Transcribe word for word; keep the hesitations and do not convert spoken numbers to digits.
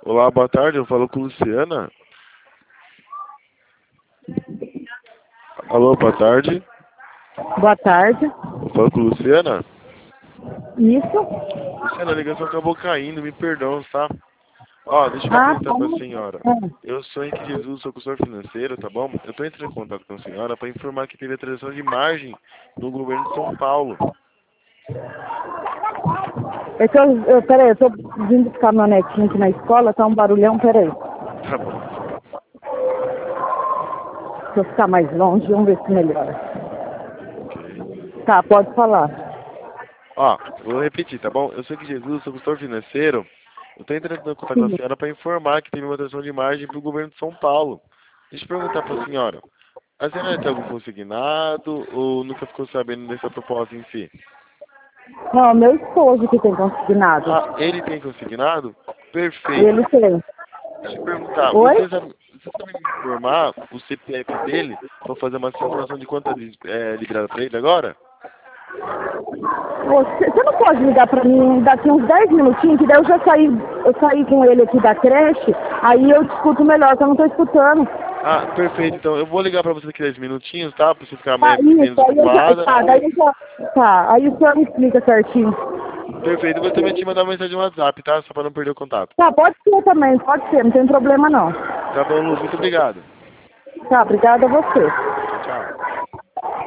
Olá, boa tarde, eu falo com Luciana. Alô, boa tarde. Boa tarde. Eu falo com Luciana. Isso? Luciana, a ligação acabou caindo, me perdão, tá? Ó, deixa eu me Ah, apresentar tá. pra senhora. É. Eu sou Henrique Jesus, sou consultor financeiro, tá bom? Eu tô entrando em contato com a senhora para informar que teve atração de margem no governo de São Paulo. Eu tô, eu, peraí, eu tô vindo buscar meu netinho aqui na escola, tá um barulhão, peraí. Tá bom. Se eu ficar mais longe, vamos ver se melhora. Ok. Tá, pode falar. Ó, vou repetir, tá bom? Eu sou Henrique Jesus, sou consultor financeiro. Eu tô entrando em contato com a Sim. senhora para informar que teve uma atração de margem pro governo de São Paulo. Deixa eu perguntar pra senhora. A senhora tem algum consignado ou nunca ficou sabendo dessa proposta em si? Não, meu esposo que tem consignado. Ah, ele tem consignado? Perfeito. Ele tem. Deixa eu perguntar, Oi? você sabe, você sabe me informar o C P F dele para fazer uma simulação de quanto é liberado para ele agora? Você, você não pode ligar pra mim daqui uns dez minutinhos, que daí eu já saí, eu saí com ele aqui da creche, aí eu discuto melhor, que eu não tô escutando. Ah, perfeito. Então eu vou ligar para você daqui dez minutinhos, tá? Para você ficar Tá, mais, menos isso, aí eu já, ocupada. tá, daí eu já, tá, aí o senhor me explica certinho. Perfeito. Eu vou também te mandar uma mensagem no WhatsApp, tá? Só para não perder o contato. Tá, pode ser também, pode ser, não tem problema não. Tá bom, Luz. Muito obrigado. Tá, obrigada a você. Tchau, tchau.